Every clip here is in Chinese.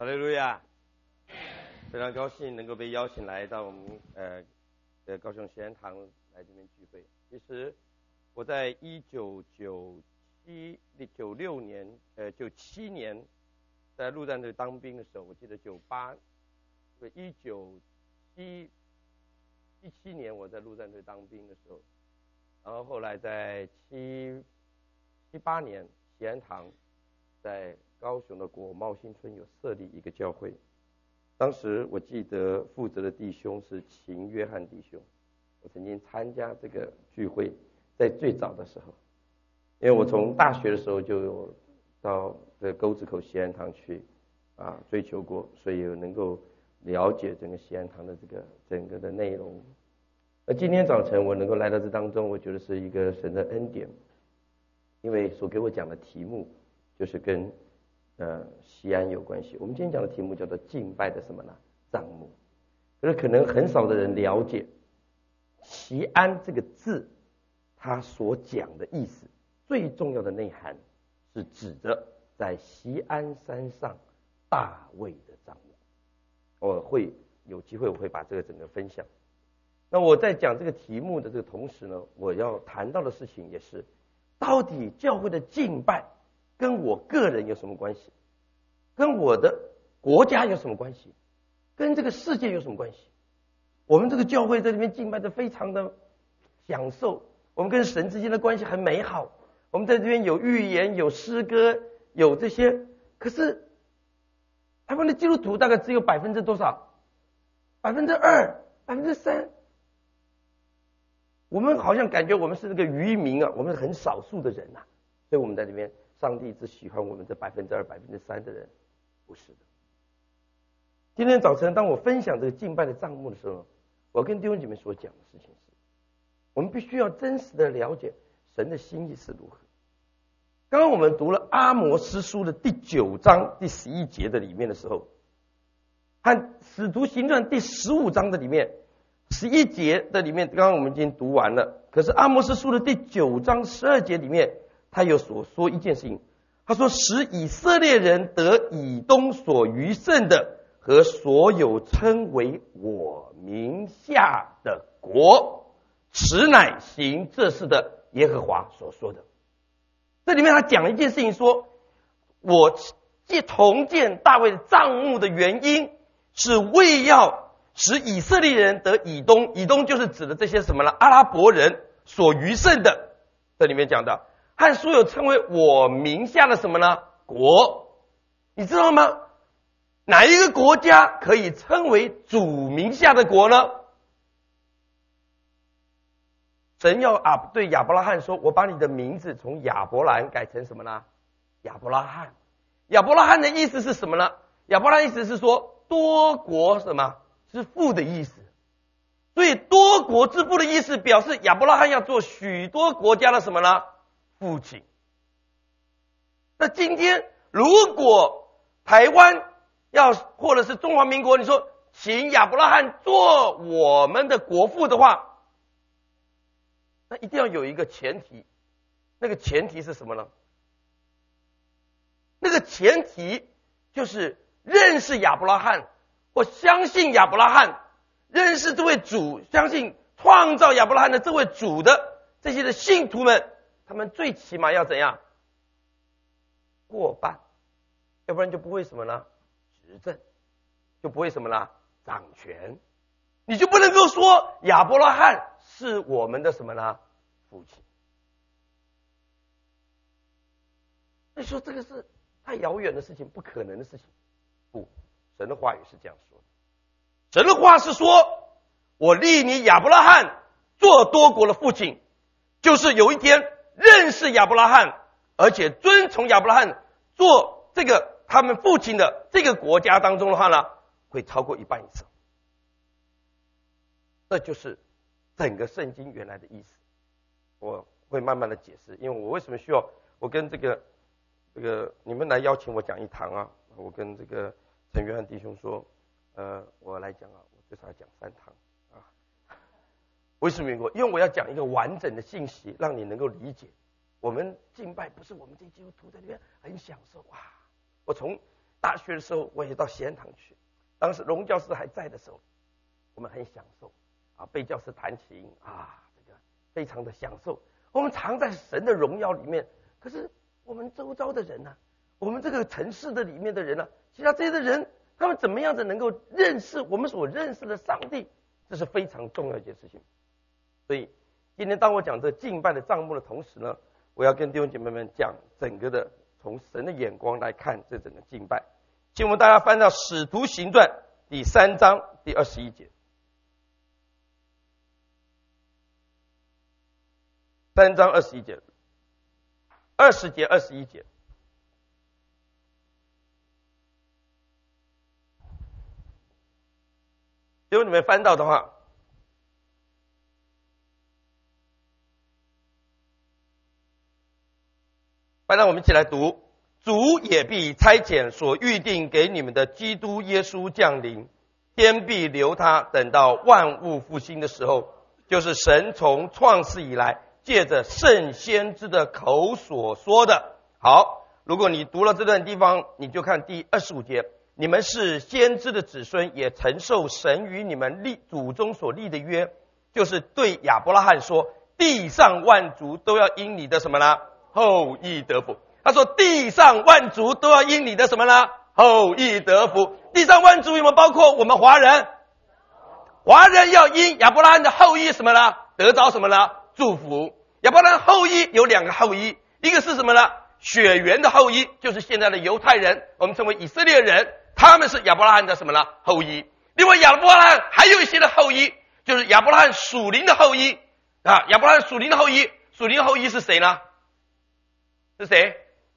哈利路亚！非常高兴能够被邀请来到我们高雄喜安堂来这边聚会。其实我在97年在陆战队当兵的时候，我记得1917年我在陆战队当兵的时候，然后后来在78年喜安堂在高雄的国贸新村有设立一个教会，当时我记得负责的弟兄是秦约翰弟兄，我曾经参加这个聚会，在最早的时候，因为我从大学的时候就有到这个沟子口喜安堂去追求过，所以能够了解整个喜安堂的这个整个的内容。而今天早晨我能够来到这当中，我觉得是一个神的恩典，因为所给我讲的题目就是跟西安有关系。我们今天讲的题目叫做敬拜的什么呢？帐幕。可是可能很少的人了解西安这个字它所讲的意思，最重要的内涵是指着在西安山上大卫的帐幕。我会有机会我会把这个整个分享。那我在讲这个题目的这个同时呢，我要谈到的事情也是，到底教会的敬拜跟我个人有什么关系？跟我的国家有什么关系？跟这个世界有什么关系？我们这个教会在这边敬拜的非常的享受，我们跟神之间的关系很美好，我们在这边有预言，有诗歌，有这些。可是台湾的基督徒大概只有多少？2%、3%。我们好像感觉我们是那个渔民我们是很少数的人所以我们在这边上帝只喜欢我们这2%、3%的人，不是的。今天早晨当我分享这个敬拜的帐幕的时候，我跟弟兄姐妹所讲的事情是，我们必须要真实的了解神的心意是如何。刚刚我们读了阿摩司书的第9章第11节的里面的时候，和使徒行传第15章的里面11节的里面，刚刚我们已经读完了。可是阿摩司书的第9章12节里面，他有所说一件事情，他说使以色列人得以东所余剩的和所有称为我名下的国，此乃行这事的耶和华所说的。这里面他讲了一件事情，说我重建大卫的帐幕的原因是为要使以色列人得以东，以东就是指的这些什么呢？阿拉伯人所余剩的，这里面讲的和所有称为我名下的什么呢？国。你知道吗？哪一个国家可以称为主名下的国呢？神要对亚伯拉罕说，我把你的名字从亚伯兰改成什么呢？亚伯拉罕。亚伯拉罕的意思是什么呢？亚伯拉罕意思是说多国什么？是父的意思。所以多国之父的意思表示亚伯拉罕要做许多国家的什么呢？父亲。那今天如果台湾或者是中华民国，你说请亚伯拉罕做我们的国父的话，那一定要有一个前提，那个前提是什么呢？那个前提就是认识亚伯拉罕或相信亚伯拉罕，认识这位主，相信创造亚伯拉罕的这位主的这些的信徒们，他们最起码要怎样？过半，要不然就不会什么呢？执政，就不会什么呢？掌权。你就不能够说亚伯拉罕是我们的什么呢？父亲。你说这个是太遥远的事情，不可能的事情。不，神的话语是这样说的。神的话是说，我立你亚伯拉罕做多国的父亲，就是有一天认识亚伯拉罕，而且遵从亚伯拉罕做这个他们父亲的这个国家当中的话呢，会超过1半以上。这就是整个圣经原来的意思。我会慢慢的解释，因为我为什么需要我跟这个你们来邀请我讲一堂我跟这个陈约翰弟兄说，我来讲我最少要讲3堂为什么？因为我要讲一个完整的信息，让你能够理解。我们敬拜不是我们这基督徒在那边很享受我从大学的时候，我也到贤堂去。当时荣教师还在的时候，我们很享受啊，被教师弹琴啊，这个非常的享受。我们常在神的荣耀里面，可是我们周遭的人呢、我们这个城市的里面的人呢、其他这些的人，他们怎么样子能够认识我们所认识的上帝？这是非常重要的一件事情。所以今天当我讲这敬拜的账目的同时呢，我要跟弟兄姐妹们讲整个的从神的眼光来看这整个敬拜。请我们大家翻到《使徒行传》第3章第21节。3章21节，20节、21节。如果你们翻到的话，翻到我们一起来读。主也必差遣所预定给你们的基督耶稣降临，天必留他，等到万物复兴的时候，就是神从创世以来借着圣先知的口所说的。好，如果你读了这段地方，你就看第25节，你们是先知的子孙，也承受神与你们祖宗所立的约，就是对亚伯拉罕说，地上万族都要因你的什么呢？后裔得福。他说地上万族都要因你的什么呢？后裔得福。地上万族有没有包括我们华人？华人要因亚伯拉罕的后裔什么呢？得着什么呢？祝福。亚伯拉罕后裔有2个后裔，一个是什么呢？血缘的后裔，就是现在的犹太人，我们称为以色列人，他们是亚伯拉罕的什么呢？后裔。另外亚伯拉罕还有一些的后裔，就是亚伯拉罕属灵的后裔啊。亚伯拉罕属灵的后裔，属灵的后裔是谁呢？是谁？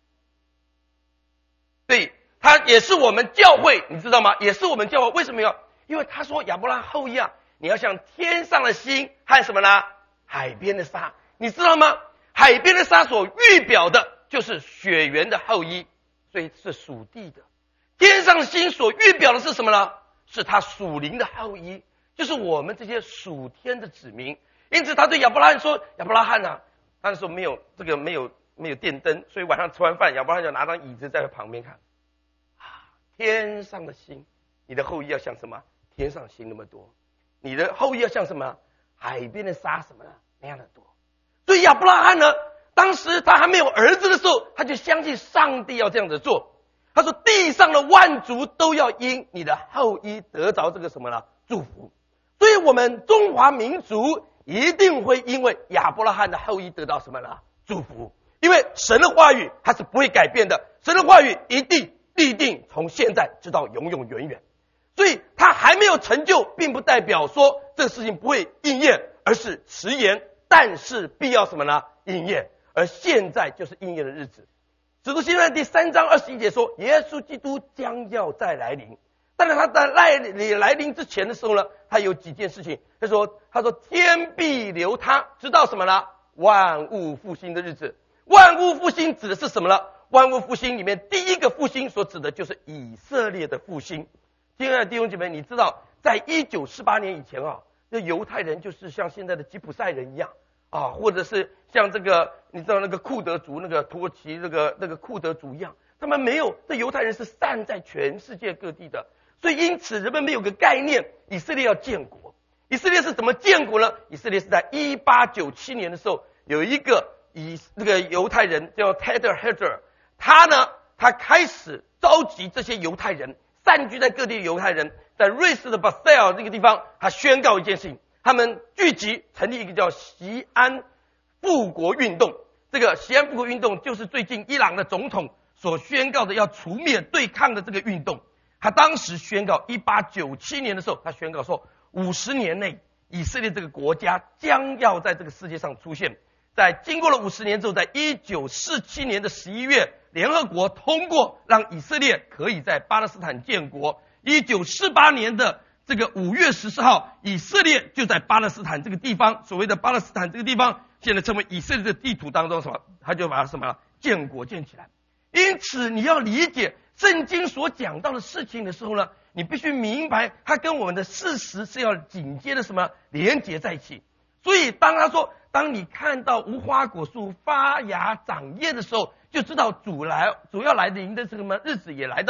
对，他也是我们教会，你知道吗？也是我们教会。为什么要？因为他说亚伯拉罕后裔啊，你要像天上的星和什么呢？海边的沙，你知道吗？海边的沙所预表的就是血缘的后裔，所以是属地的。天上的星所预表的是什么呢？是他属灵的后裔，就是我们这些属天的子民。因此他对亚伯拉罕说，亚伯拉罕啊，他说没有电灯，所以晚上吃完饭，亚伯拉罕就拿张椅子在旁边看啊，天上的星，你的后裔要像什么？天上星那么多，你的后裔要像什么？海边的沙什么呢？那样的多。所以亚伯拉罕呢，当时他还没有儿子的时候，他就相信上帝要这样子做。他说地上的万族都要因你的后裔得着这个什么呢？祝福。所以我们中华民族一定会因为亚伯拉罕的后裔得到什么呢？祝福。因为神的话语它是不会改变的，神的话语一定必定从现在直到永永远远。所以他还没有成就，并不代表说这个事情不会应验，而是迟延，但是必要什么呢？应验。而现在就是应验的日子。使徒行传第3章21节说，耶稣基督将要再来临。但是他在来临之前的时候呢，他有几件事情。他说天必留他，直到什么呢？万物复兴的日子。万物复兴指的是什么呢？万物复兴里面第一个复兴所指的就是以色列的复兴。亲爱的弟兄姐妹，你知道在1948年以前啊，这犹太人就是像现在的吉普赛人一样啊，或者是像这个你知道那个库德族那个土耳其那个库德族一样，他们没有，这犹太人是散在全世界各地的。所以因此人们没有个概念，以色列要建国。以色列是怎么建国呢？以色列是在1897年的时候，有一个那个犹太人叫 Ted Heder， 他开始召集这些犹太人，散居在各地的犹太人，在瑞士的巴塞尔这个地方，他宣告一件事情，他们聚集成立一个叫锡安复国运动。这个锡安复国运动就是最近伊朗的总统所宣告的要除灭对抗的这个运动。他当时宣告1897年的时候，他宣告说50年内以色列这个国家将要在这个世界上出现。在经过了50年之后，在1947年的11月，联合国通过让以色列可以在巴勒斯坦建国。1948年的这个5月14号，以色列就在巴勒斯坦这个地方，所谓的巴勒斯坦这个地方，现在成为以色列的地图当中什么？他就把它什么建国建起来。因此你要理解圣经所讲到的事情的时候呢，你必须明白它跟我们的事实是要紧接的什么连结在一起。所以当他说，当你看到无花果树发芽长叶的时候，就知道主要来临的这个日子也来到了。如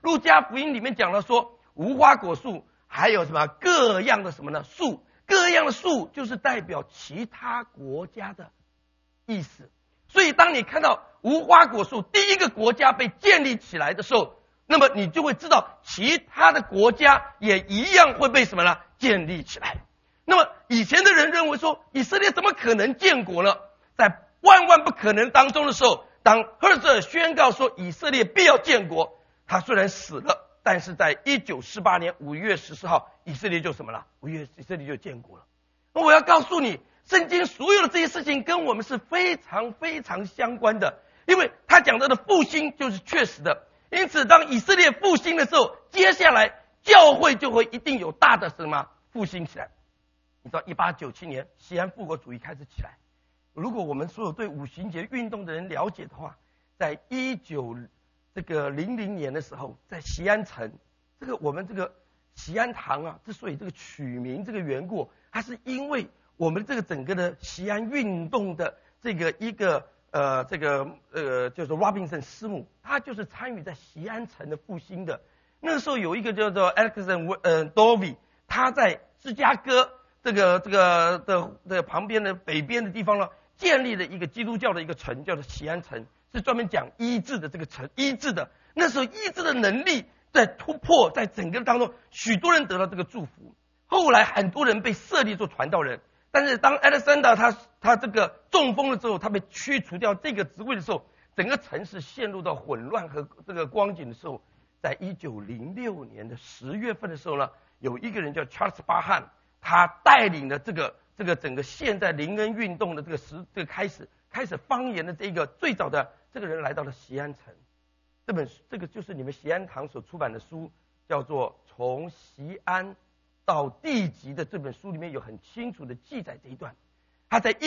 路加福音里面讲了说，无花果树还有什么各样的什么呢？树，各样的树就是代表其他国家的意思。所以当你看到无花果树第一个国家被建立起来的时候，那么你就会知道其他的国家也一样会被什么呢？建立起来。那么以前的人认为说，以色列怎么可能建国呢？在万万不可能当中的时候，当赫兹尔宣告说以色列必要建国，他虽然死了，但是在1948年5月14号，以色列就什么了？以色列就建国了。我要告诉你，圣经所有的这些事情跟我们是非常非常相关的，因为他讲到的复兴就是确实的。因此当以色列复兴的时候，接下来教会就会一定有大的什么复兴起来。你知道1897年西安复国主义开始起来，如果我们所有对五旬节运动的人了解的话，在1900年的时候，在西安城，我们这个西安堂啊，之所以这个取名这个缘故，它是因为我们这个整个的西安运动的这个一个就是 Robinson 师母，他就是参与在西安城的复兴的。那个时候有一个叫做 Alexander Dovey， 他在芝加哥这个旁边的北边的地方呢，建立了一个基督教的一个城，叫做西安城，是专门讲医治的这个城，医治的。那时候医治的能力在突破，在整个当中，许多人得到这个祝福。后来很多人被设立做传道人，但是当 Alexander 他这个中风了之后，他被驱除掉这个职位的时候，整个城市陷入到混乱和这个光景的时候，在1906年的10月份的时候呢，有一个人叫 Charles 巴汉，他带领了这个整个现在灵恩运动的这个开始方言的这个最早的这个人来到了西安城。这个就是你们西安堂所出版的书，叫做《从西安到地极》的这本书里面有很清楚的记载这一段。他在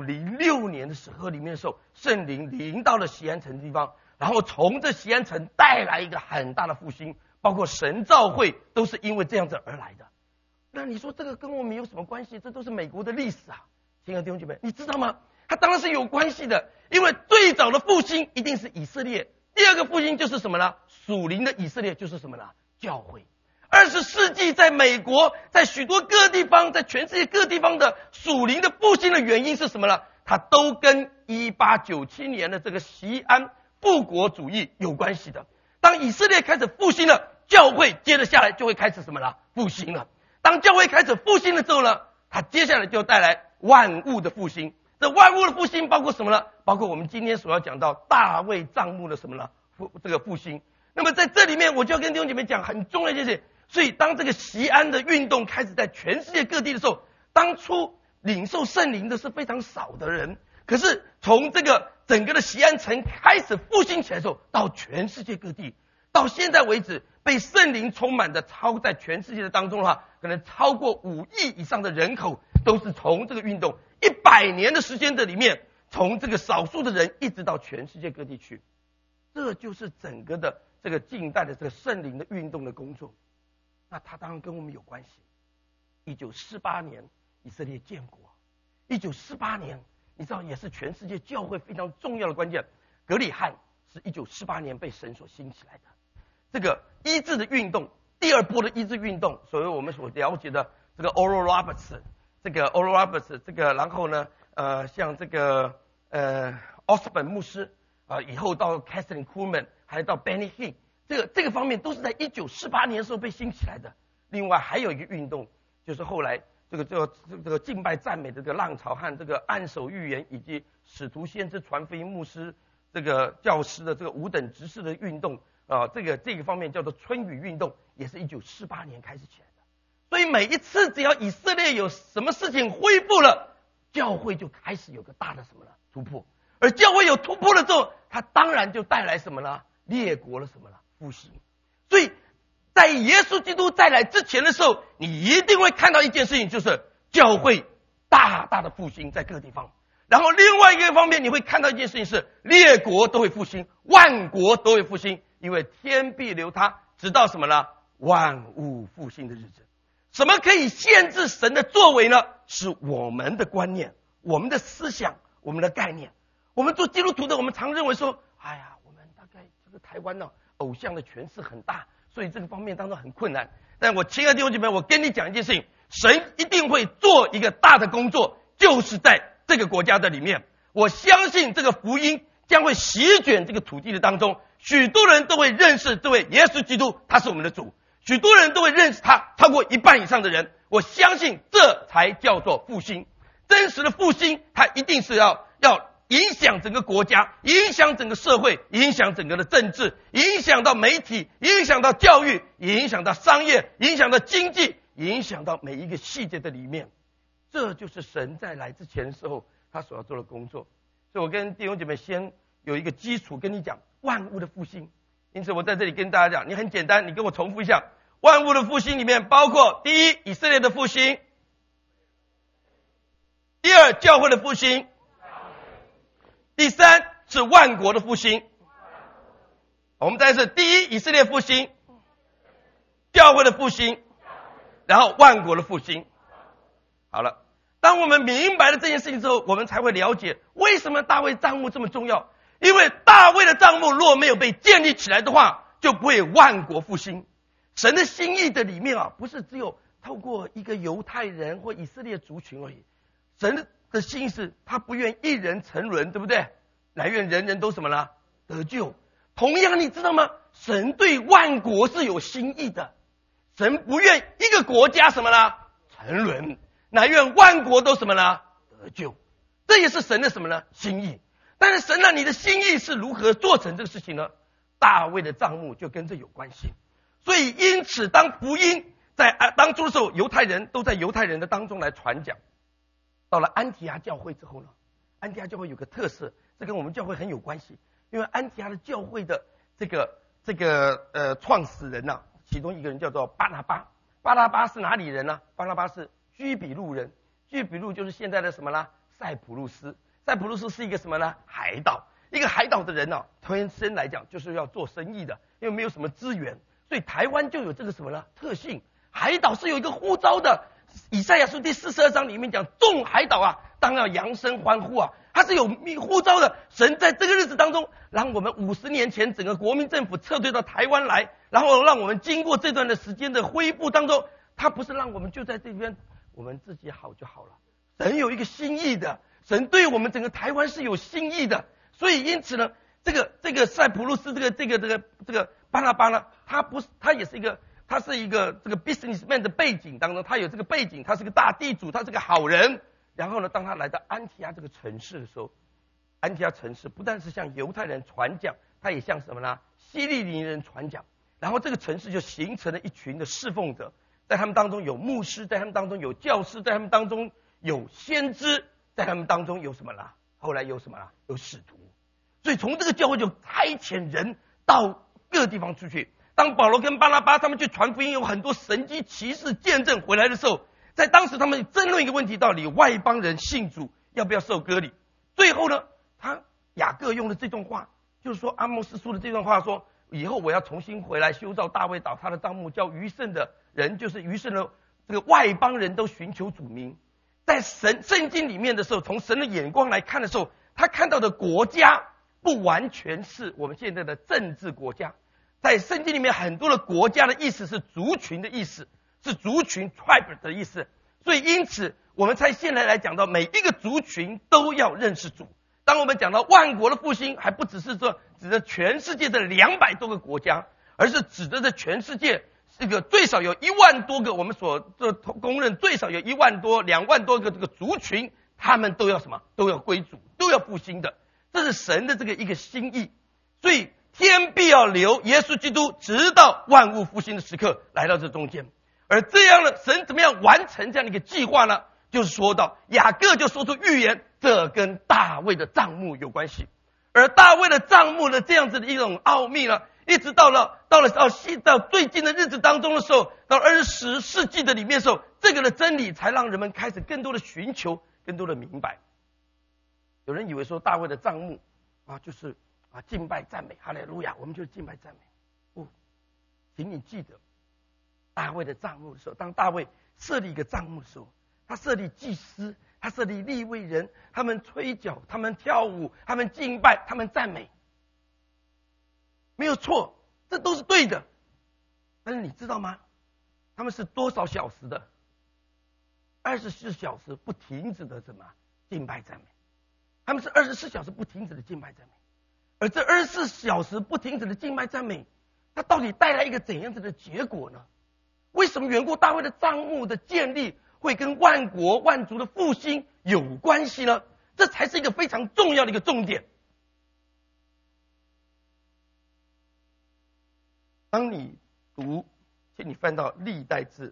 1906年的时候里面的时候，圣灵临到了西安城的地方，然后从这西安城带来一个很大的复兴，包括神召会都是因为这样子而来的。那你说这个跟我们有什么关系？这都是美国的历史啊，亲爱的弟兄姐妹，你知道吗？它当然是有关系的，因为最早的复兴一定是以色列，第二个复兴就是什么呢？属灵的以色列就是什么呢？教会。20世纪在美国，在许多各地方，在全世界各地方的属灵的复兴的原因是什么呢？它都跟1897年的这个西安复国主义有关系的。当以色列开始复兴了，教会接着下来就会开始什么了？复兴了。当教会开始复兴了之后呢，它接下来就带来万物的复兴。这万物的复兴包括什么呢？包括我们今天所要讲到大卫帐幕的什么呢？这个复兴。那么在这里面，我就要跟弟兄姐妹讲很重要的一件事。所以当这个西安的运动开始在全世界各地的时候，当初领受圣灵的是非常少的人，可是从这个整个的西安城开始复兴起来的时候，到全世界各地，到现在为止被圣灵充满的在全世界的当中的话，可能超过5亿以上的人口都是从这个运动100年的时间的里面，从这个少数的人一直到全世界各地去。这就是整个的这个近代的这个圣灵的运动的工作。那它当然跟我们有关系。1948年以色列建国，1948年你知道也是全世界教会非常重要的关键。格里汉是1948年被神所兴起来的。这个医治的运动，第二波的医治运动，所谓我们所了解的这个 Oral Roberts， 这个然后呢像这个Osborn 牧师以后到 Catherine Kuhlman， 还到 Benny Hinn，这个方面都是在1948年的时候被兴起来的。另外还有一个运动，就是后来这个敬拜赞美的这个浪潮和这个按手预言以及使徒先知传福音牧师这个教师的这个5等执事的运动这个方面叫做春雨运动，也是1948年开始起来的。所以每一次只要以色列有什么事情恢复了，教会就开始有个大的什么了突破，而教会有突破了之后，它当然就带来什么呢？列国了什么了？复兴。所以在耶稣基督再来之前的时候，你一定会看到一件事情，就是教会大大的复兴在各个地方。然后另外一个方面，你会看到一件事情是列国都会复兴，万国都会复兴，因为天必留他直到什么呢？万物复兴的日子。什么可以限制神的作为呢？是我们的观念，我们的思想，我们的概念。我们做基督徒的，我们常认为说，哎呀，我们大概这个台湾呢偶像的权势很大，所以这个方面当中很困难。但我亲爱的弟兄姐妹，我跟你讲一件事情，神一定会做一个大的工作，就是在这个国家的里面。我相信这个福音将会席卷这个土地的当中，许多人都会认识这位耶稣基督，他是我们的主，许多人都会认识他，超过一半以上的人。我相信这才叫做复兴。真实的复兴，它一定是要影响整个国家，影响整个社会，影响整个的政治，影响到媒体，影响到教育，影响到商业，影响到经济，影响到每一个细节的里面。这就是神在来之前的时候他所要做的工作。所以我跟弟兄姐妹先有一个基础跟你讲万物的复兴。因此我在这里跟大家讲，你很简单，你跟我重复一下，万物的复兴里面包括第一，以色列的复兴；第二，教会的复兴；第三是万国的复兴。我们再是第一，以色列复兴，教会的复兴，然后万国的复兴。好了，当我们明白了这件事情之后，我们才会了解为什么大卫帐幕这么重要。因为大卫的帐幕若没有被建立起来的话，就不会万国复兴。神的心意的里面不是只有透过一个犹太人或以色列族群而已。神的心意是他不愿一人沉沦，对不对？乃愿人人都什么呢？得救。同样你知道吗？神对万国是有心意的。神不愿一个国家什么呢？沉沦，乃愿万国都什么呢？得救。这也是神的什么呢？心意。但是神你的心意是如何做成这个事情呢？大卫的帐幕就跟这有关系。所以因此当福音在当初的时候，犹太人都在犹太人的当中来传讲。到了安提阿教会之后呢，安提阿教会有个特色，这跟我们教会很有关系。因为安提阿的教会的这个创始人其中一个人叫做巴拿巴。巴拿巴是哪里人呢？巴拿巴是居比路人。居比路就是现在的什么呢？塞浦路斯。塞浦路斯是一个什么呢？海岛。一个海岛的人天生来讲就是要做生意的，因为没有什么资源，所以台湾就有这个什么呢？特性。海岛是有一个呼召的。以赛亚书第42章里面讲，众海岛当要扬声欢呼它是有呼召的。神在这个日子当中，让我们50年前整个国民政府撤退到台湾来，然后让我们经过这段的时间的恢复当中，他不是让我们就在这边我们自己好就好了。神有一个心意的，神对我们整个台湾是有心意的。所以因此呢，这个塞浦路斯这个巴拿巴呢，他也是一个，他是一个这个 businessman 的背景当中，他有这个背景，他是个大地主，他是个好人。然后呢，当他来到安提阿这个城市的时候，安提阿城市不但是向犹太人传讲，他也向什么呢？希利尼人传讲。然后这个城市就形成了一群的侍奉者，在他们当中有牧师，在他们当中有教师，在他们当中有先知，在他们当中有什么啦？后来有什么啦？有使徒。所以从这个教会就差遣人到各地方出去。当保罗跟巴拿巴他们去传福音，有很多神迹奇事见证回来的时候，在当时他们争论一个问题，到底外邦人信主要不要受割礼。最后呢，雅各用的这段话，就是说阿摩斯书的这段话说，以后我要重新回来修造大卫倒塌的帐幕，叫余剩的人，就是余剩的这个外邦人都寻求主名。在圣经里面的时候，从神的眼光来看的时候，他看到的国家不完全是我们现在的政治国家。在圣经里面很多的国家的意思是族群的意思，是族群 tribe 的意思。所以因此我们才现在来讲到每一个族群都要认识主。当我们讲到万国的复兴，还不只是说指着全世界的200多个国家，而是指着这全世界这个最少有1万多个，我们所公认最少有1万多、2万多个这个族群，他们都要什么？都要归主，都要复兴的。这是神的这个一个心意。所以天必要留耶稣基督，直到万物复兴的时刻来到这中间。而这样的神怎么样完成这样的一个计划呢？就是说到雅各就说出预言，这跟大卫的帐幕有关系。而大卫的帐幕的这样子的一种奥秘呢，一直到最近的日子当中的时候，到20世纪的里面的时候，这个的真理才让人们开始更多的寻求，更多的明白。有人以为说大卫的帐幕就是敬拜赞美，哈利路亚，我们就是敬拜赞美。不，请你记得大卫的帐幕的时候，当大卫设立一个帐幕的时候，他设立祭司，他设立利未人，他们吹角，他们跳舞，他们敬拜，他们赞美，没有错。 这都是对的。但是你知道吗？他们是多少小时的？24小时不停止的什么敬拜赞美？他们是24小时不停止的敬拜赞美。而这24小时不停止的敬拜赞美，它到底带来一个怎样子的结果呢？为什么远过大卫的帐幕的建立会跟万国万族的复兴有关系呢？这才是一个非常重要的一个重点。当你读，请你翻到历代志，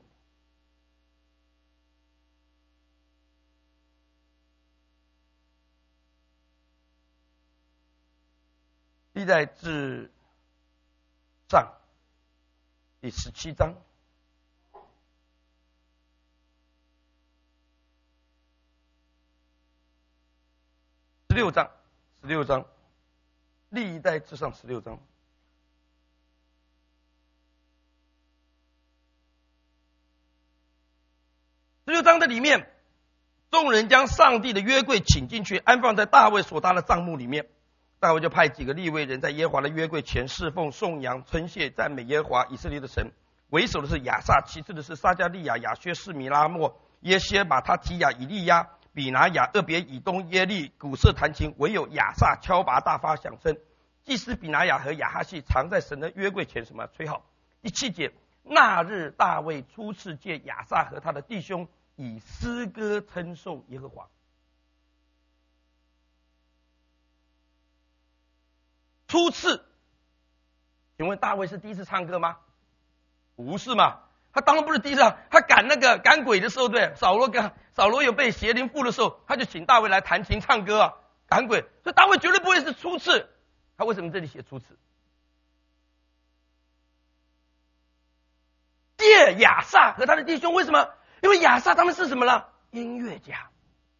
历代志上第17章。16章，历代志上16章。16章的里面，众人将上帝的约柜请进去，安放在大卫所搭的帐幕里面。大卫就派几个利未人在耶和华的约柜前侍奉、颂扬、称谢、赞美耶和华以色列的神。为首的是亚萨，其次的是撒迦利亚、亚薛士、米拉莫、耶歇、马他提亚、以利亚、比拿雅、俄别以东、耶利，鼓瑟弹琴，唯有亚萨敲拔大发响声。祭司比拿雅和亚哈细常在神的约柜前什么吹号。第7节，那日大卫初次借亚萨和他的弟兄以诗歌称颂耶和华。初次，请问大卫是第一次唱歌吗？不是嘛？他当然不是第一次唱，他赶鬼的时候，对，扫罗有被邪灵附的时候，他就请大卫来弹琴唱歌啊，赶鬼。所以大卫绝对不会是初次。他为什么这里写初次？借亚萨和他的弟兄，为什么？因为亚萨他们是什么呢？音乐家。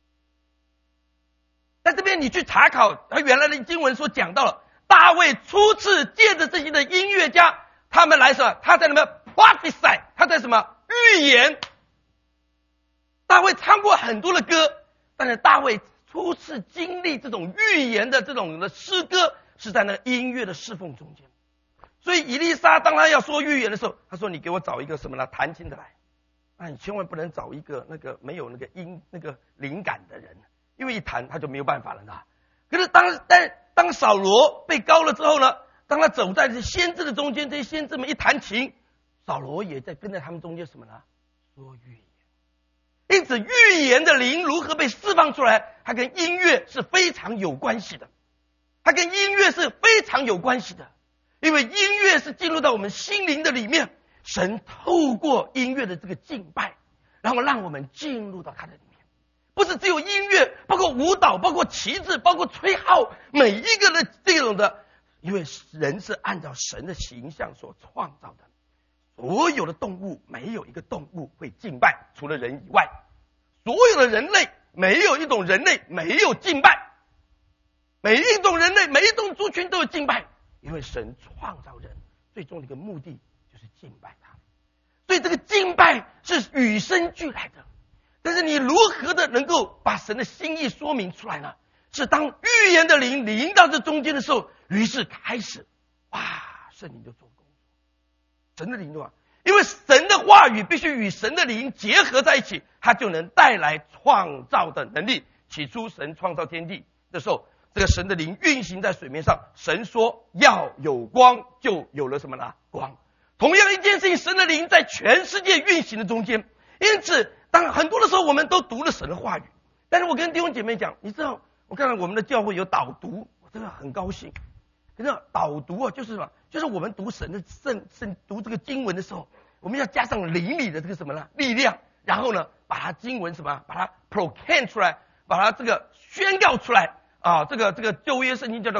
在这边你去查考他原来的经文所讲到了，大卫初次借着这些的音乐家，他们来什么？他在那边 prophesy， 他在什么？预言。大卫唱过很多的歌，但是大卫初次经历这种预言的这种的诗歌，是在那个音乐的侍奉中间。所以以利沙当他要说预言的时候，他说：“你给我找一个什么呢？弹琴的来。那你千万不能找一个那个没有那个灵感的人，因为一弹他就没有办法了呢。可是当扫罗被膏了之后呢，当他走在这些先知的中间，这些先知们一弹琴，扫罗也在跟在他们中间什么呢？说预言。因此，预言的灵如何被释放出来，它跟音乐是非常有关系的。它跟音乐是非常有关系的，因为音乐是进入到我们心灵的里面，神透过音乐的这个敬拜，然后让我们进入到它的里面。不是只有音乐，包括舞蹈，包括旗帜，包括吹号，每一个的这种的，因为人是按照神的形象所创造的。所有的动物没有一个动物会敬拜，除了人以外，所有的人类没有一种人类没有敬拜，每一种人类每一种族群都有敬拜，因为神创造人最终的一个目的就是敬拜他，所以这个敬拜是与生俱来的。但是你如何的能够把神的心意说明出来呢？是当预言的灵临到这中间的时候，于是开始哇，圣灵就做工作，神的灵的话，因为神的话语必须与神的灵结合在一起，它就能带来创造的能力。起初神创造天地的时候，这个神的灵运行在水面上，神说要有光，就有了什么呢？光。同样一件事情，神的灵在全世界运行的中间。因此当很多的时候我们都读了神的话语，但是我跟弟兄姐妹讲，你知道我看到我们的教会有导读，我真的很高兴。可是导读啊，就是什么？就是我们读神的读这个经文的时候，我们要加上灵里的这个什么呢？力量，然后呢把它经文什么？把它 proclaim 出来，把它这个宣告出来啊！这个旧约圣经叫做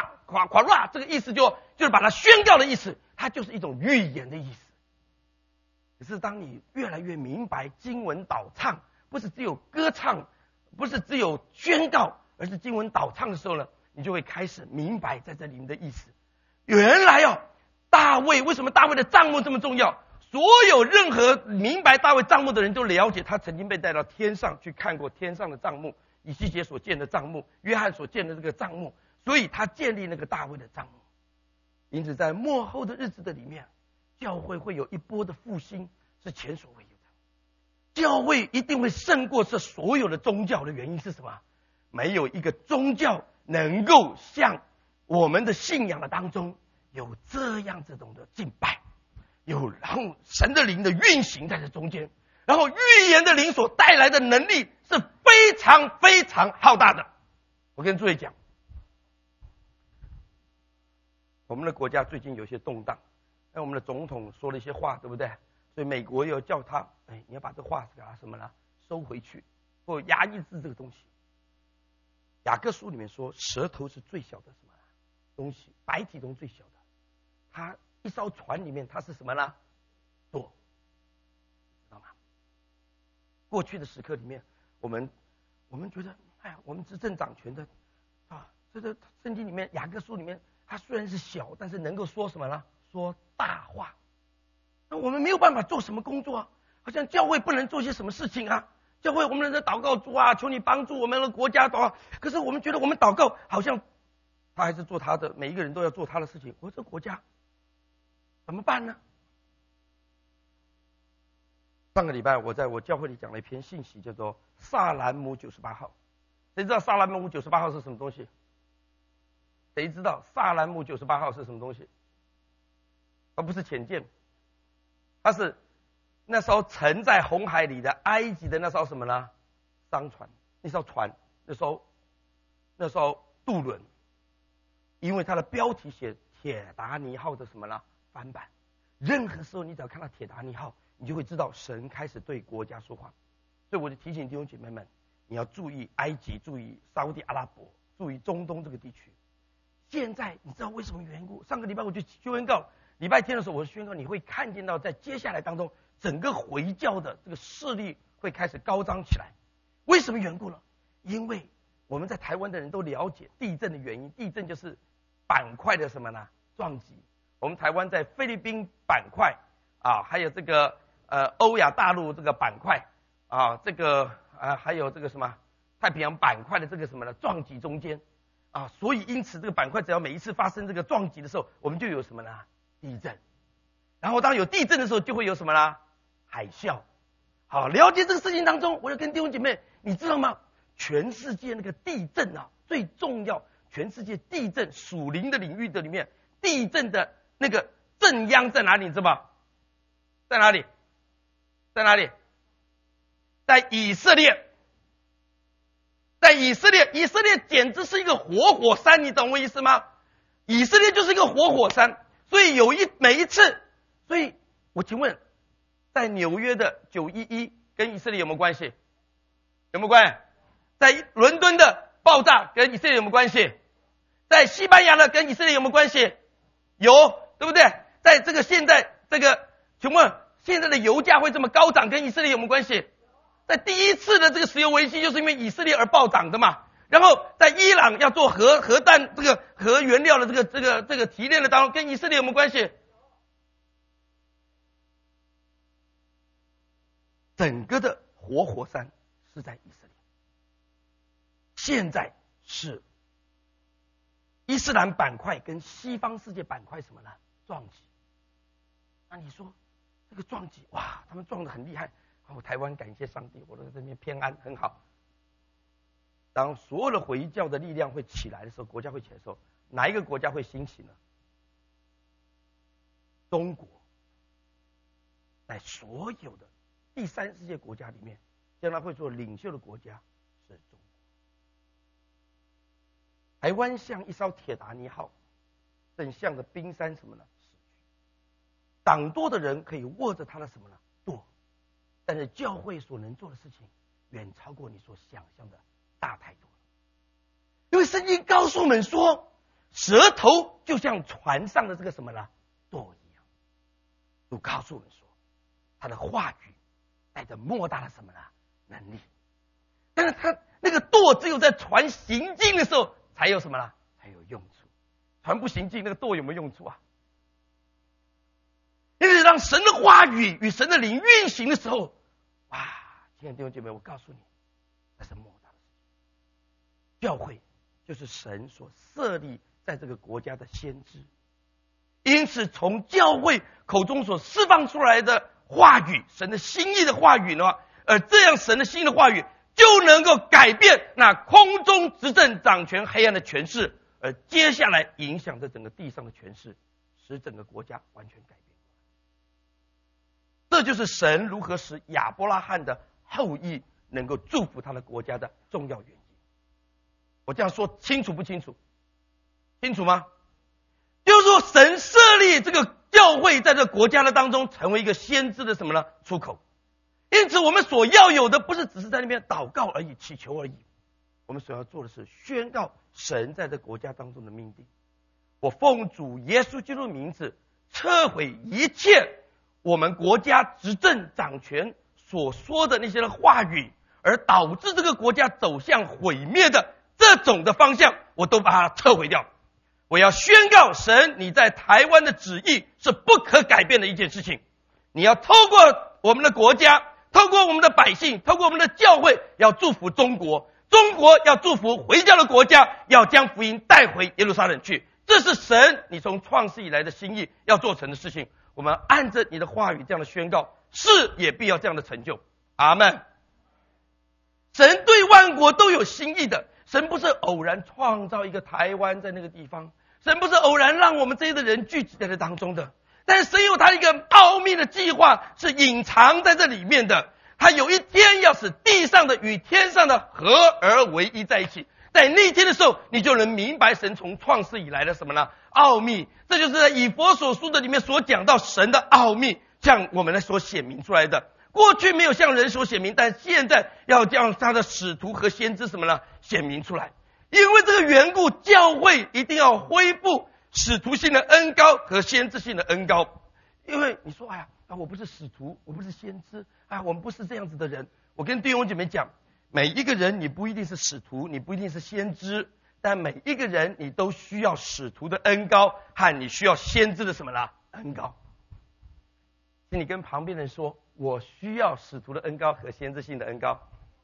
quara， 这个意思就是把它宣告的意思，它就是一种预言的意思。可是当你越来越明白经文导唱不是只有歌唱，不是只有宣告，而是经文导唱的时候呢，你就会开始明白在这里面的意思。原来大卫为什么大卫的帐幕这么重要？所有任何明白大卫帐幕的人都了解，他曾经被带到天上去看过天上的帐幕，以西结所建的帐幕，约翰所建的这个帐幕，所以他建立那个大卫的帐幕。 因此在末后的日子的里面，教会会有一波的复兴，是前所未有的。教会一定会胜过这所有的宗教的原因是什么？没有一个宗教能够像我们的信仰的当中有这样这种的敬拜，有然后神的灵的运行在这中间，然后预言的灵所带来的能力是非常非常浩大的。我跟诸位讲，我们的国家最近有些动荡，我们的总统说了一些话，对不对？所以美国又叫他，你要把这话给他什么呢？收回去，或压抑制这个东西。雅各书里面说，舌头是最小的什么东西？百体中最小的。它一艘船里面，它是什么呢？舵，知道吗？过去的时刻里面，我们觉得，我们执政掌权的啊，这个圣经里面雅各书里面，它虽然是小，但是能够说什么呢？说大话。那我们没有办法做什么工作啊？好像教会不能做些什么事情啊？教会我们在祷告主啊，求你帮助我们的国家祷告。可是我们觉得我们祷告好像他还是做他的，每一个人都要做他的事情。我这国家怎么办呢？上个礼拜我在我教会里讲了一篇信息，叫做萨兰姆98号。谁知道萨兰姆98号是什么东西？谁知道萨兰姆98号是什么东西？而不是潜舰，它是那艘沉在红海里的埃及的那艘什么呢？商船，那艘船，那艘渡轮，因为它的标题写铁达尼号的什么呢？翻版。任何时候你只要看到铁达尼号，你就会知道神开始对国家说话。所以我就提醒弟兄姐妹们，你要注意埃及，注意沙烏地阿拉伯，注意中东这个地区。现在你知道为什么缘故？上个礼拜我就宣告，礼拜天的时候我宣告，你会看见到在接下来当中，整个回教的这个势力会开始高涨起来。为什么缘故呢？因为我们在台湾的人都了解地震的原因，地震就是板块的什么呢？撞击。我们台湾在菲律宾板块啊，还有这个欧亚大陆这个板块啊，这个还有这个什么太平洋板块的这个什么呢？撞击中间啊，所以因此这个板块只要每一次发生这个撞击的时候，我们就有什么呢？地震。然后当有地震的时候，就会有什么呢？海啸。好，了解这个事情当中，我要跟弟兄姐妹，你知道吗？全世界那个地震啊，最重要，全世界地震属灵的领域的里面，地震的那个震央在哪里？你知道吗？在哪里？在哪里？在以色列。在以色列，以色列简直是一个活火山，你懂我意思吗？以色列就是一个活火山，所以每一次，所以我请问，在纽约的911跟以色列有没有关系？有没有关系？在伦敦的爆炸跟以色列有没有关系？在西班牙的跟以色列有没有关系？有，对不对？在这个现在这个，请问现在的油价会这么高涨，跟以色列有没有关系？在第一次的这个石油危机就是因为以色列而暴涨的嘛。然后在伊朗要做核弹这个核原料的这个提炼的当中，跟以色列有没有关系？整个的活火山是在以色列，现在是伊斯兰板块跟西方世界板块什么呢？撞击。那你说这个撞击，哇，他们撞得很厉害。台湾感谢上帝，我在这边偏安很好。当所有的回教的力量会起来的时候，国家会起来的时候，哪一个国家会兴起呢？中国。在所有的第三世界国家里面，将来会做领袖的国家是中国。台湾像一艘铁达尼号，正向着冰山什么呢？驶去。党多的人可以握着他的什么呢？舵。但是教会所能做的事情，远超过你所想象的大太多了。因为圣经告诉我们说，舌头就像船上的这个什么呢？舵一样。主告诉我们说，他的话语带着莫大的什么呢？能力。但是他那个舵只有在船行进的时候才有什么呢？才有用处。船不行进，那个舵有没有用处啊？因此，当神的话语与神的灵运行的时候，哇！亲爱的弟兄姐妹，我告诉你，那是莫大的事情。教会就是神所设立在这个国家的先知， 因此从教会口中所释放出来的话语，神的心意的话语呢，这样神的心意的话语就能够改变那空中执政掌权黑暗的权势，而接下来影响着整个地上的权势，使整个国家完全改变。这就是神如何使亚伯拉罕的后裔能够祝福他的国家的重要原因。我这样说清楚不清楚？清楚吗？就是说神设立这个教会在这个国家的当中成为一个先知的什么呢？出口。因此我们所要有的不是只是在那边祷告而已，祈求而已，我们所要做的是宣告神在这国家当中的命定。我奉主耶稣基督的名字撤毁一切我们国家执政掌权所说的那些的话语，而导致这个国家走向毁灭的这种的方向，我都把它撤毁掉。我要宣告神你在台湾的旨意是不可改变的一件事情，你要透过我们的国家，透过我们的百姓，透过我们的教会，要祝福中国，中国要祝福回教的国家，要将福音带回耶路撒冷去。这是神你从创世以来的心意要做成的事情，我们按着你的话语这样的宣告，是也必要这样的成就。阿们。神对万国都有心意的，神不是偶然创造一个台湾在那个地方，神不是偶然让我们这些的人聚集在这当中的，但是神有他一个奥秘的计划是隐藏在这里面的。他有一天要使地上的与天上的合而为一在一起，在那天的时候你就能明白神从创世以来的什么呢？奥秘。这就是在以弗所书的里面所讲到神的奥秘向我们所显明出来的。过去没有向人所显明，但现在要将他的使徒和先知什么呢？显明出来。因为这个缘故，教会一定要恢复使徒性的恩膏和先知性的恩膏。因为你说我不是使徒，我不是先知，我们不是这样子的人。我跟弟兄姐妹讲，每一个人你不一定是使徒，你不一定是先知，但每一个人你都需要使徒的恩膏和你需要先知的什么呢？恩膏。请你跟旁边人说，我需要使徒的恩膏和先知性的恩膏。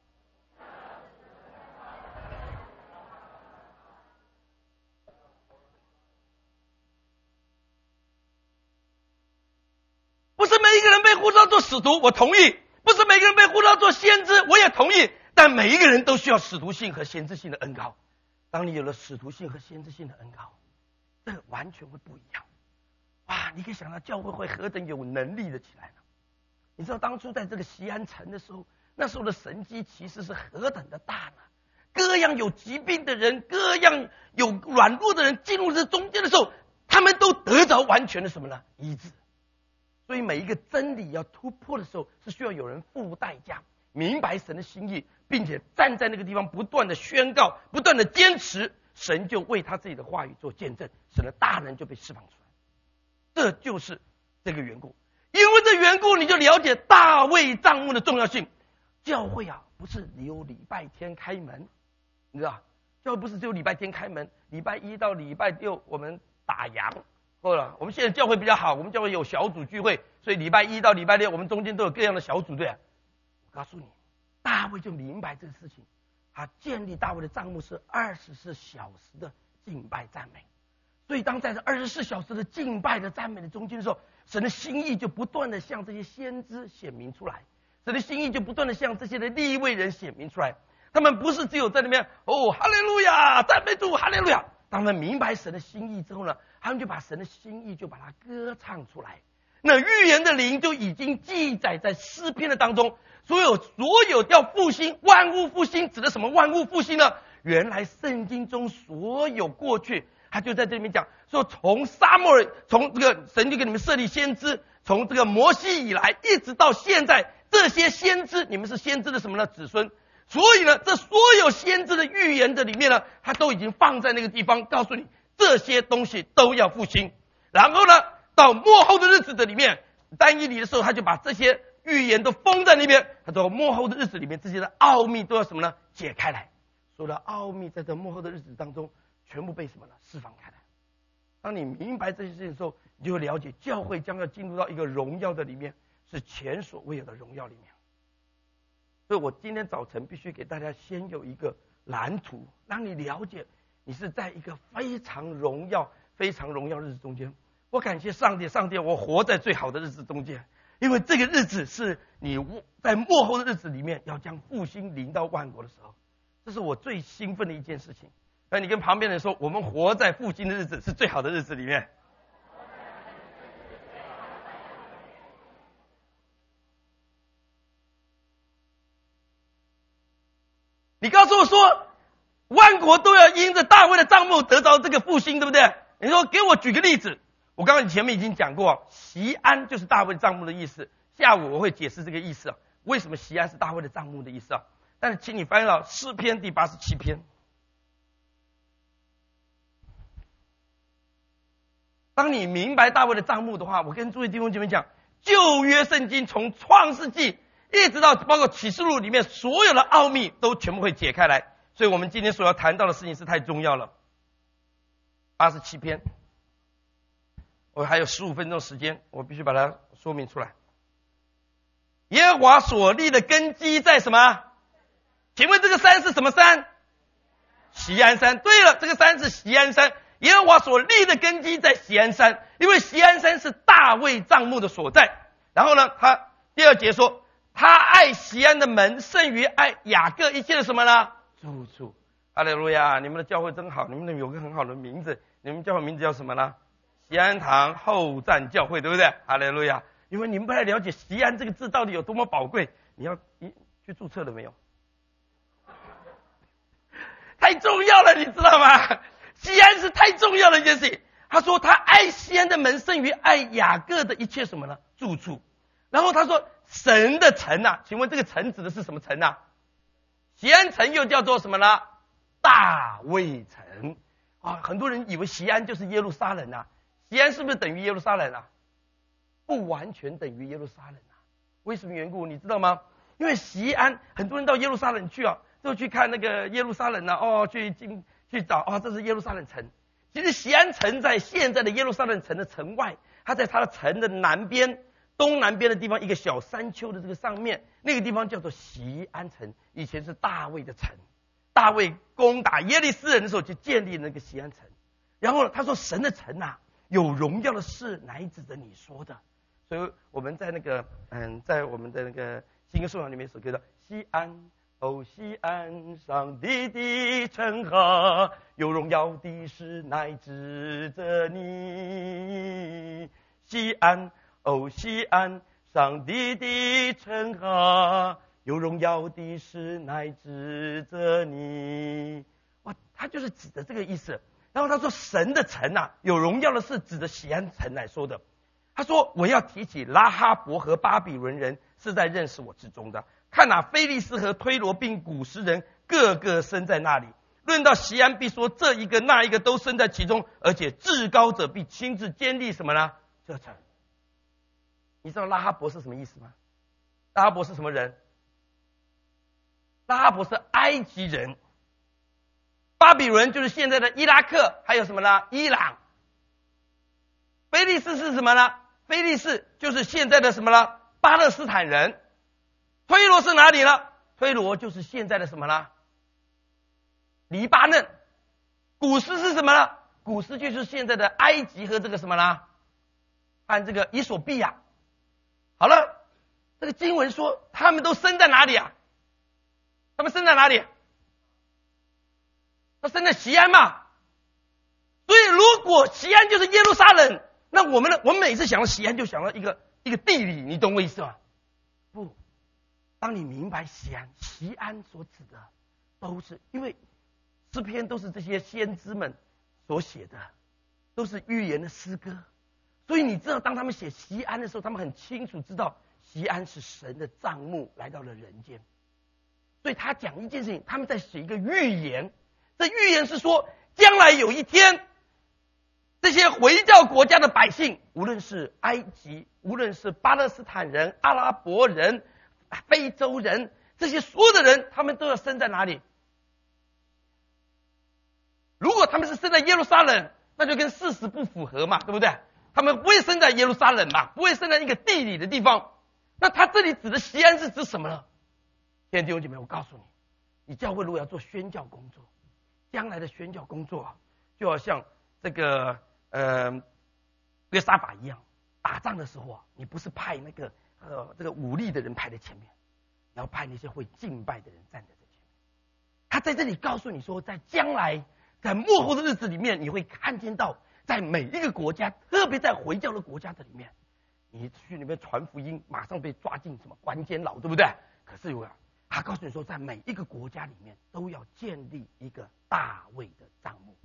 不是每一个人被呼召做使徒，我同意；不是每个人被呼召做先知，我也同意。但每一个人都需要使徒性和先知性的恩膏。当你有了使徒性和先知性的恩膏，这个完全会不一样。哇，你可以想到教会会何等有能力的起来呢？你知道当初在这个锡安城的时候，那时候的神迹其实是何等的大呢？各样有疾病的人，各样有软弱的人进入这中间的时候，他们都得着完全的什么呢？医治。所以每一个真理要突破的时候，是需要有人付代价，明白神的心意，并且站在那个地方不断的宣告，不断的坚持，神就为他自己的话语做见证，神的大能就被释放出来。这就是这个缘故。因为这缘故，你就了解大卫帐幕的重要性。教会不是只有礼拜天开门，你知道，教会不是只有礼拜天开门，礼拜一到礼拜六我们打烊。后来我们现在教会比较好，我们教会有小组聚会，所以礼拜一到礼拜六我们中间都有各样的小组队。我告诉你，大卫就明白这个事情，他建立大卫的帐幕是24小时的敬拜赞美。所以当在这24小时的敬拜的赞美的中间的时候，神的心意就不断的向这些先知显明出来，神的心意就不断的向这些的利未人显明出来。他们不是只有在那边哈利路亚赞美主哈利路亚，当他们明白神的心意之后呢，他们就把神的心意就把它歌唱出来。那预言的灵就已经记载在诗篇的当中，所有要复兴，万物复兴，指的什么万物复兴呢？原来圣经中所有过去，他就在这里面讲说，从撒母耳，从这个神就给你们设立先知，从这个摩西以来一直到现在，这些先知你们是先知的什么呢？子孙。所以呢，这所有先知的预言的里面呢，他都已经放在那个地方，告诉你这些东西都要复兴。然后呢，到末后的日子的里面，但以理的时候，他就把这些预言都封在那边。他说末后的日子里面，这些的奥秘都要什么呢？解开来。所有的奥秘在这末后的日子当中，全部被什么呢？释放开来。当你明白这些事情的时候，你就会了解教会将要进入到一个荣耀的里面，是前所未有的荣耀里面。所以我今天早晨必须给大家先有一个蓝图，让你了解你是在一个非常荣耀日子中间。 我感谢上帝，上帝，我活在最好的日子中间，因为这个日子是你在末后的日子里面要将复兴临到万国的时候，这是我最兴奋的一件事情。那你跟旁边人说，我们活在复兴的日子是最好的日子里面。你告诉我说，万国都要因着大卫的帐幕得着这个复兴，对不对？你说给我举个例子。我刚刚前面已经讲过，锡安就是大卫帐幕的意思。下午我会解释这个意思啊，为什么锡安是大卫的帐幕的意思啊？但是请你翻到诗篇第87篇。当你明白大卫的帐幕的话，我跟诸位弟兄姐妹讲，旧约圣经从创世纪一直到包括启示录里面所有的奥秘都全部会解开来。所以我们今天所要谈到的事情是太重要了。87篇，我还有15分钟时间，我必须把它说明出来。耶和华所立的根基在什么？请问这个山是什么山？锡安山。对了，这个山是锡安山。耶和华所立的根基在锡安山，因为锡安山是大卫帐幕的所在。然后呢，他第二节说，他爱锡安的门胜于爱雅各一切的什么呢？住处。哈利路亚！你们的教会真好，你们有个很好的名字，你们教会名字叫什么呢？锡安堂后站教会，对不对？哈利路亚！因为你们不太了解锡安这个字到底有多么宝贵，你要去注册了没有？太重要了，你知道吗？锡安是太重要的一件事情。他说他爱锡安的门胜于爱雅各的一切什么呢？住处。然后他说神的城啊，请问这个城指的是什么城啊？锡安城又叫做什么呢？大卫城啊！很多人以为锡安就是耶路撒冷啊，锡安是不是等于耶路撒冷啊？不完全等于耶路撒冷啊。为什么缘故？你知道吗？因为锡安，很多人到耶路撒冷去啊，都去看那个耶路撒冷啊，去找这是耶路撒冷城。其实锡安城在现在的耶路撒冷城的城外，它在它的城的南边、东南边的地方一个小山丘的这个上面，那个地方叫做锡安城，以前是大卫的城。大卫攻打耶利斯人的时候就建立那个锡安城。然后他说神的城啊，有荣耀的事乃指着你说的。所以我们在那个在我们的那个新歌颂扬里面有首歌叫锡安，哦锡安，上帝的城啊，有荣耀的事乃指着你。锡安，哦锡安，上帝的城啊，有荣耀的事乃指着你。哇，他就是指的这个意思。然后他说神的城啊，有荣耀的事指着锡安城来说的。他说我要提起拉哈伯和巴比伦人是在认识我之中的，看哪非利士和推罗并古实人个个生在那里。论到锡安，必说这一个那一个都生在其中，而且至高者必亲自建立什么呢？这城。你知道拉哈伯是什么意思吗？拉哈伯是什么人？拉哈伯是埃及人。巴比伦就是现在的伊拉克，还有什么呢？伊朗。非利士是什么呢？非利士就是现在的什么呢？巴勒斯坦人。推罗是哪里呢？推罗就是现在的什么呢？黎巴嫩。古实是什么呢？古实就是现在的埃及和这个什么呢？和这个伊索比亚。好了，这个经文说他们都生在哪里啊？他们生在哪里？他生在锡安嘛。所以如果锡安就是耶路撒冷，那我们每次想到锡安就想到一个地理，你懂我意思吗？不，当你明白锡安所指的都是，因为诗篇都是这些先知们所写的，都是预言的诗歌，所以你知道当他们写锡安的时候，他们很清楚知道锡安是神的帐幕来到了人间。所以他讲一件事情，他们在写一个预言，这预言是说将来有一天，这些回教国家的百姓，无论是埃及，无论是巴勒斯坦人、阿拉伯人、非洲人，这些所有的人，他们都要生在哪里？如果他们是生在耶路撒冷，那就跟事实不符合嘛，对不对？他们不会生在耶路撒冷嘛，不会生在一个地理的地方。那他这里指的锡安是指什么呢？亲爱的弟兄姐妹，我告诉你，你教会如果要做宣教工作，将来的宣教工作就好像这个约沙法一样，打仗的时候啊，你不是派那个这个武力的人排在前面，你要派那些会敬拜的人站在这前面。他在这里告诉你说，在将来，在末后的日子里面，你会看见到，在每一个国家，特别在回教的国家的里面，你去那边传福音，马上被抓进什么关监牢，对不对？可是他告诉你说，在每一个国家里面都要建立一个大卫的帐幕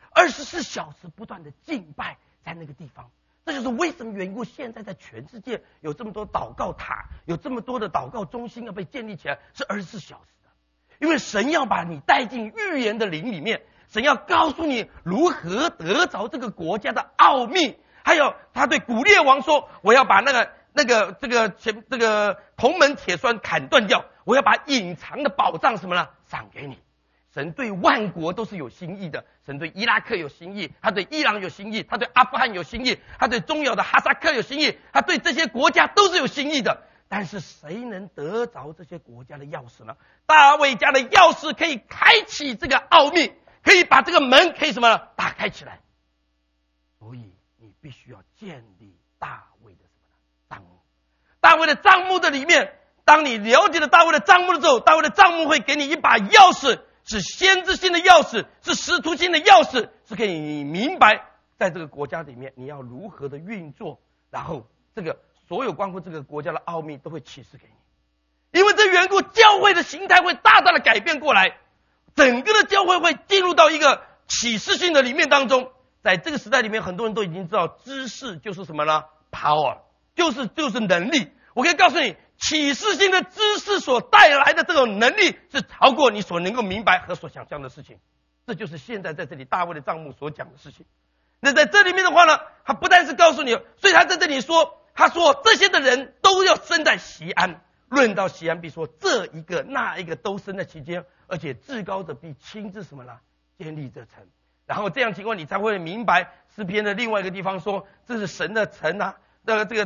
，24小时不断的敬拜在那个地方。这就是为什么缘故，现在在全世界有这么多祷告塔，有这么多的祷告中心要被建立起来，是24小时的。因为神要把你带进预言的灵里面，神要告诉你如何得着这个国家的奥秘。还有他对古列王说，我要把这个铜门铁栓砍断掉，我要把隐藏的宝藏什么呢赏给你。神对万国都是有心意的，神对伊拉克有心意，他对伊朗有心意，他对阿富汗有心意，他对中亚的哈萨克有心意，他对这些国家都是有心意的。但是谁能得着这些国家的钥匙呢？大卫家的钥匙可以开启这个奥秘，可以把这个门可以什么呢打开起来。所以你必须要建立大卫的什么呢帐幕。大卫的帐幕的里面，当你了解了大卫的帐幕的时候，大卫的帐幕会给你一把钥匙，是先知性的钥匙，是使徒性的钥匙，是可以你明白在这个国家里面你要如何的运作，然后这个所有关乎这个国家的奥秘都会启示给你。因为这缘故，教会的形态会大大的改变过来，整个的教会会进入到一个启示性的里面当中。在这个时代里面，很多人都已经知道知识就是什么呢 power， 就是能力。我可以告诉你，启示性的知识所带来的这种能力是超过你所能够明白和所想象的事情。这就是现在在这里大卫的帐幕所讲的事情。那在这里面的话呢，他不但是告诉你，所以他在这里说，他说这些的人都要生在锡安，论到锡安必说这一个那一个都生在其间，而且至高者必亲自什么呢建立这城。然后这样情况你才会明白诗篇的另外一个地方说，这是神的城啊，在这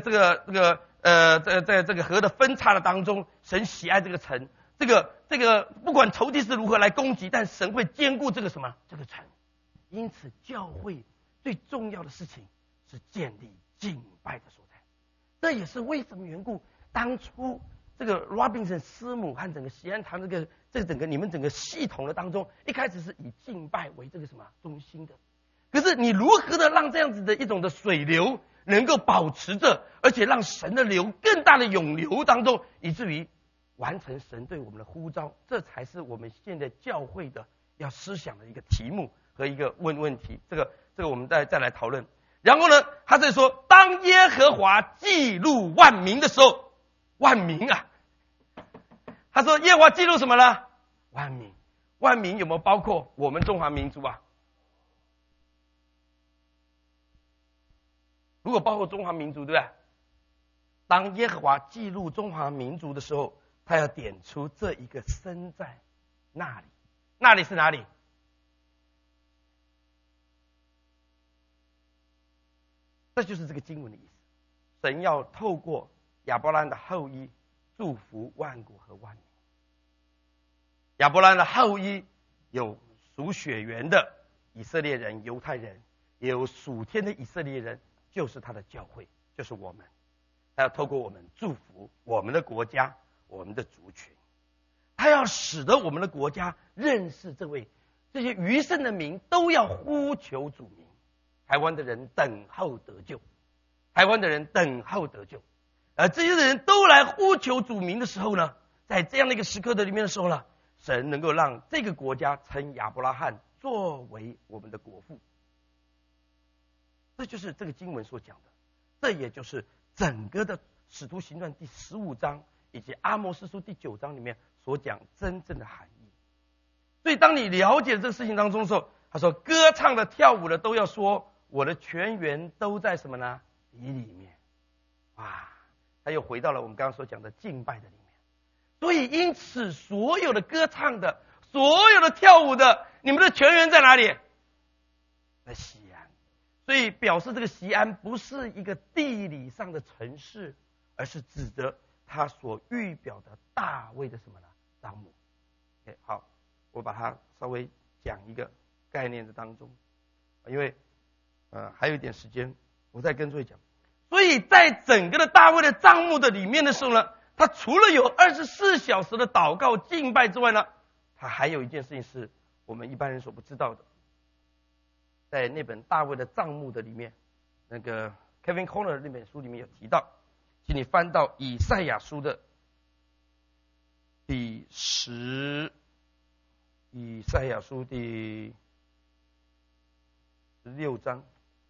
个河的分叉的当中，神喜爱这个城，这个不管仇敌是如何来攻击，但神会兼顾这个什么这个城。因此教会最重要的事情是建立敬拜的所在。这也是为什么缘故，当初这个 Robinson 师母和整个锡安堂你们整个系统的当中，一开始是以敬拜为这个什么中心的。可是你如何的让这样子的一种的水流能够保持着，而且让神的流更大的涌流当中，以至于完成神对我们的呼召，这才是我们现在教会的要思想的一个题目和一个问题。这个我们再来讨论。然后呢，他在说，当耶和华记录万民的时候，万民啊，他说耶和华记录什么呢？万民。万民有没有包括我们中华民族啊？如果包括中华民族，对不对？当耶和华记录中华民族的时候，他要点出这一个身在那里。那里是哪里？这就是这个经文的意思。神要透过亚伯拉罕的后裔祝福万国和万民。亚伯拉罕的后裔有属血缘的以色列人、犹太人，也有属天的以色列人，就是他的教会，就是我们。他要透过我们祝福我们的国家、我们的族群。他要使得我们的国家认识这些余生的民都要呼求主名。台湾的人等候得救，台湾的人等候得救，而这些人都来呼求主名的时候呢，在这样的一个时刻的里面的时候呢，神能够让这个国家称亚伯拉罕作为我们的国父。这就是这个经文所讲的，这也就是整个的使徒行传第15章以及阿摩司书第9章里面所讲真正的含义。所以当你了解这个事情当中的时候，他说歌唱的跳舞的都要说我的全员都在什么呢？你里面。哇，他又回到了我们刚刚所讲的敬拜的里面。所以因此所有的歌唱的，所有的跳舞的，你们的全员在哪里？在锡安。所以表示这个锡安不是一个地理上的城市，而是指着他所预表的大卫的什么呢？帐幕。好，我把它稍微讲一个概念的当中，因为还有一点时间， 我再跟诸位讲，所以在整个的大卫的帐幕的里面的时候呢，他除了有24小时的祷告敬拜之外呢，他还有一件事情是我们一般人所不知道的。在那本大卫的帐幕的里面，那个 Kevin Conner 那本书里面有提到，请你翻到以赛亚书的以赛亚书第16章。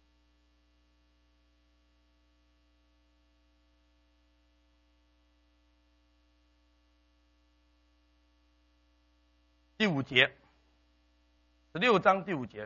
第5节，16章第5节，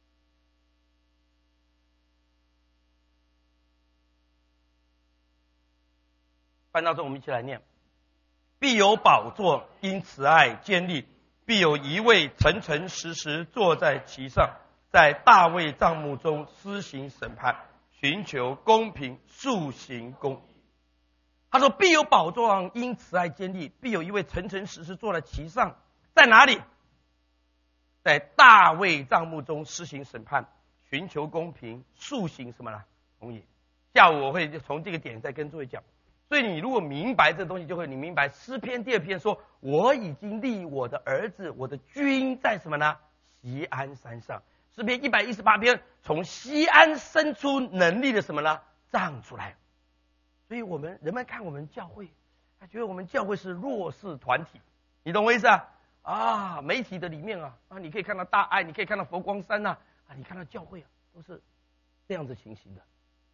翻到这，我们一起来念：必有宝座因慈爱坚立，必有一位诚诚实实坐在其上，在大卫帐幕中施行审判，寻求公平，速行公义。他说，必有宝座王因慈爱坚立，必有一位诚诚实实坐在其上，在哪里？在大卫帐幕中施行审判，寻求公平，速行什么呢？公义。下午我会从这个点再跟诸位讲。所以你如果明白这东西，就会你明白诗篇第2篇说，我已经立我的儿子，我的君在什么呢？锡安山上。诗篇118篇从锡安生出能力的什么呢？杖出来。所以人们看我们教会，他觉得我们教会是弱势团体，你懂我意思啊？媒体的里面你可以看到大爱，你可以看到佛光山你看到教会都是这样子情形的。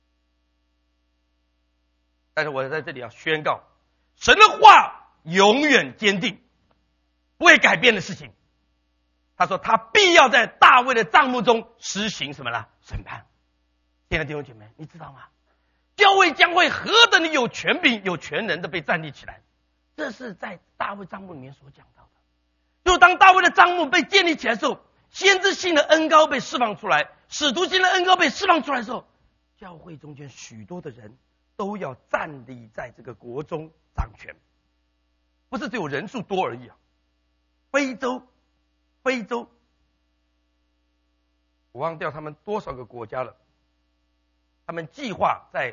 但是我在这里要宣告，神的话永远坚定，不会改变的事情。他说他必要在大卫的帐幕中施行什么呢？审判。亲爱的弟兄姐妹，你知道吗？教会将会何等的有权柄、有权能的被站立起来，这是在大卫帐幕里面所讲到的。就当大卫的帐幕被建立起来的时候，先知性的恩膏被释放出来，使徒性的恩膏被释放出来的时候，教会中间许多的人都要站立在这个国中掌权，不是只有人数多而已非洲，我忘掉他们多少个国家了。他们计划在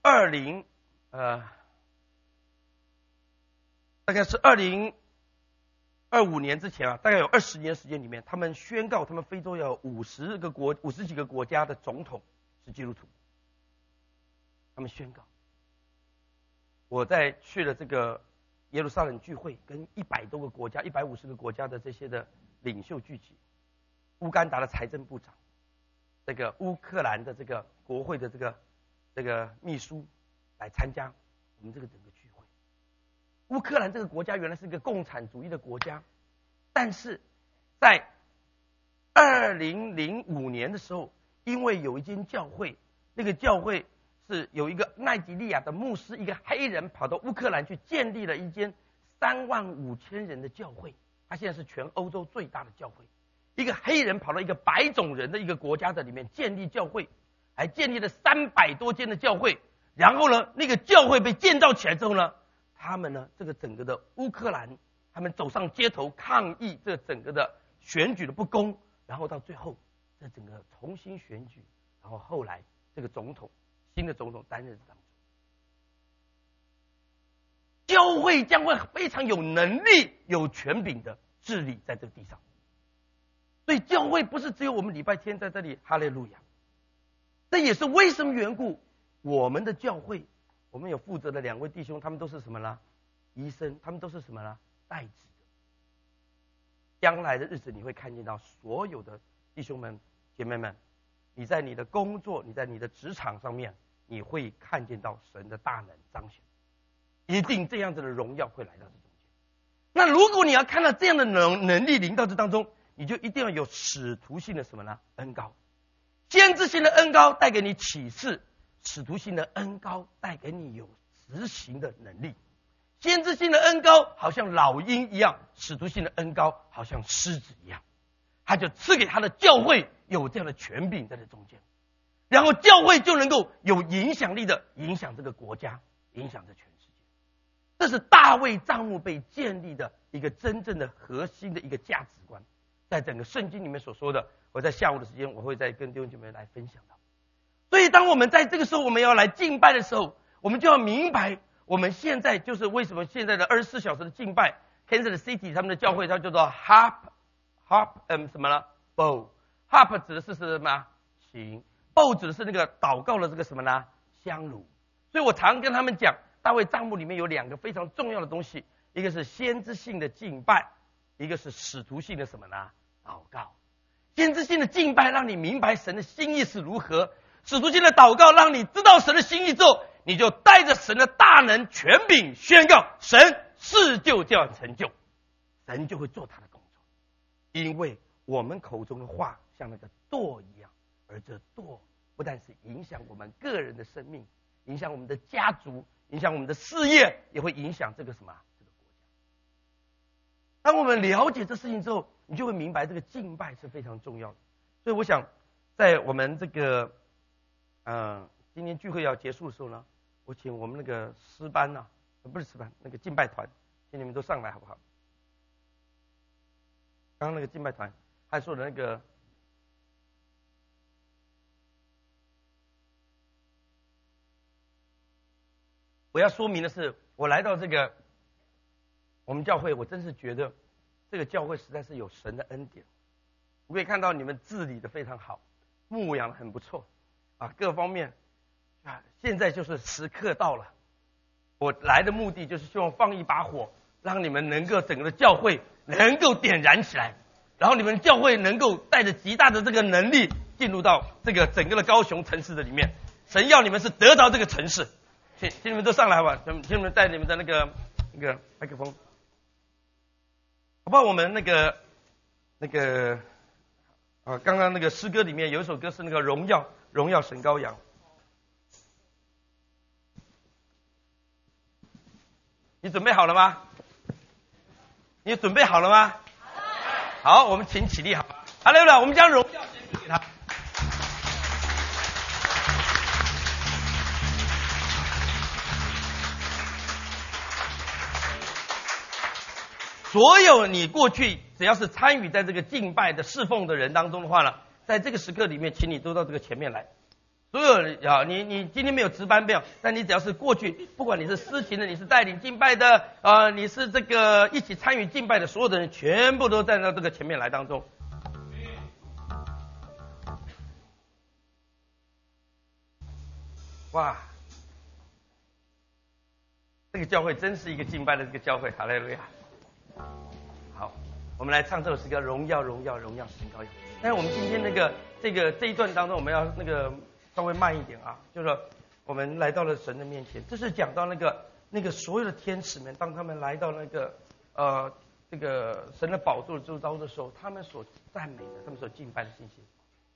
大概是2025年之前大概有20年时间里面，他们宣告他们非洲要有50几个国家的总统是基督徒。他们宣告。我在去了这个耶路撒冷聚会，跟100多个国家、150个国家的这些的领袖聚集，乌干达的财政部长，这个乌克兰的这个国会的这个秘书来参加我们这个整个聚会。乌克兰这个国家原来是一个共产主义的国家，但是在2005年的时候，因为有一间教会，那个教会是有一个奈及利亚的牧师，一个黑人跑到乌克兰去建立了一间35000人的教会，他现在是全欧洲最大的教会。一个黑人跑到一个白种人的一个国家的里面建立教会，还建立了300多间的教会。然后呢，那个教会被建造起来之后呢，他们呢这个整个的乌克兰，他们走上街头抗议这整个的选举的不公，然后到最后这整个重新选举，然后后来这个新的总统担任当中，教会将会非常有能力、有权柄的治理在这个地上。所以教会不是只有我们礼拜天在这里哈利路亚，这也是为什么缘故，我们的教会，我们有负责的2位弟兄，他们都是什么呢？医生，他们都是什么呢？代职的。将来的日子你会看见到所有的弟兄们、姐妹们，你在你的工作，你在你的职场上面，你会看见到神的大能彰显，一定这样子的荣耀会来到这中间。那如果你要看到这样的能力临到这当中，你就一定要有使徒性的什么呢？恩膏。先知性的恩膏带给你启示，使徒性的恩膏带给你有执行的能力。先知性的恩膏好像老鹰一样，使徒性的恩膏好像狮子一样，他就赐给他的教会有这样的权柄在这中间，然后教会就能够有影响力的影响这个国家，影响这全世界。这是大卫帐幕被建立的一个真正的核心的一个价值观，在整个圣经里面所说的，我在下午的时间我会再跟弟兄姐妹来分享到。 所以当我们在这个时候我们要来敬拜的时候，我们就要明白，我们现在就是为什么现在的24小时的敬拜 ，Kansas City 他们的教会它叫做 harp 什么呢 bowl。harp 指的是什么？琴。bowl 指的是那个祷告的这个什么呢？香炉。所以我常跟他们讲，大卫帐幕里面有2个非常重要的东西，一个是先知性的敬拜，一个是使徒性的什么呢？祷告。先知性的敬拜让你明白神的心意是如何，使徒性的祷告让你知道神的心意之后，你就带着神的大能权柄宣告，神事就这样成就，神就会做他的工作。因为我们口中的话像那个舵一样，而这舵不但是影响我们个人的生命，影响我们的家族，影响我们的事业，也会影响这个什么这个国家。当我们了解这事情之后，你就会明白这个敬拜是非常重要的。所以我想在我们这个今天聚会要结束的时候呢，我请我们那个诗班啊，不是诗班，那个敬拜团，请你们都上来好不好？刚刚那个敬拜团还说的那个我要说明的是，我来到这个我们教会，我真是觉得这个教会实在是有神的恩典。我可以看到你们治理的非常好，牧养的很不错啊，各方面啊，现在就是时刻到了。我来的目的就是希望放一把火，让你们能够整个的教会能够点燃起来，然后你们教会能够带着极大的这个能力进入到这个整个的高雄城市的里面。神要你们是得着这个城市，请你们都上来好吧，请你们带你们的那个麦克风，好不好？我们那个刚刚那个诗歌里面有一首歌是那个荣耀神羔羊。你准备好了吗？你准备好了吗？好，我们请起立好吧。好了，我们将荣耀献给他。所有你过去只要是参与在这个敬拜的侍奉的人当中的话呢，在这个时刻里面，请你都到这个前面来。所有你今天没有值班没有，但你只要是过去，不管你是司琴的，你是带领敬拜的，你是这个一起参与敬拜的，所有的人全部都站到这个前面来当中。哇，这个教会真是一个敬拜的这个教会，哈利路亚。好，我们来唱这首诗歌，荣耀神羔羊。但是我们今天这一段当中，我们要稍微慢一点啊，就是说我们来到了神的面前，这是讲到那个所有的天使们，当他们来到这个神的宝座周遭的时候，他们所赞美的，他们所敬拜的信息。